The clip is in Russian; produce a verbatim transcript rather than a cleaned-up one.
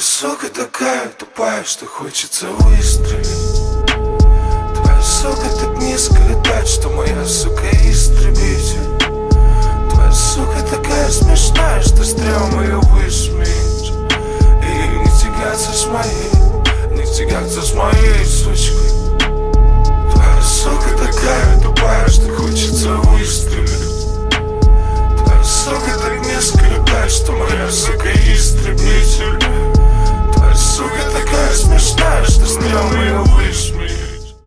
сука такая тупая, что хочется выстрелить. Твоя сука так низко летает, что моя сука истребитель. Твоя сука такая смешная, что стрём ее высмеять. И не тягаться с моей, не тягаться с моей сучкой. Твоя сука такая тупая, что хочется выстрелить. Твоя сука так низко летает, что моя сука истребитель. Твоя сука такая смешная, что стрём